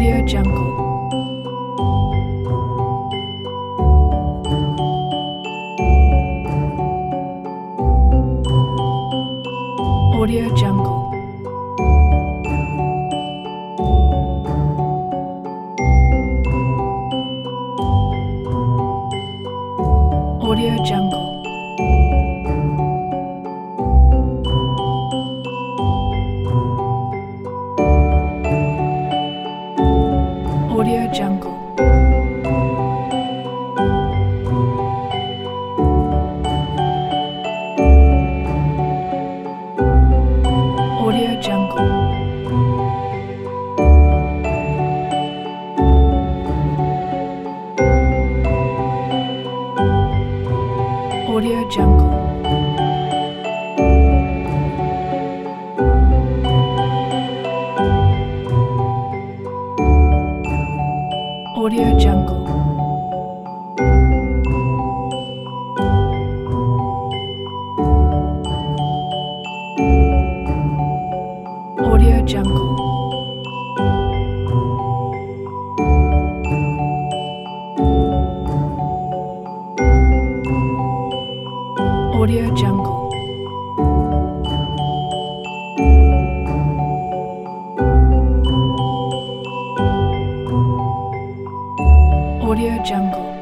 Audio Jungle. Audio Jungle. Audio Jungle. Audio Jungle. Audio Jungle. Audio Jungle. Audio Jungle. Audio Jungle. Audio Jungle. Audio Jungle.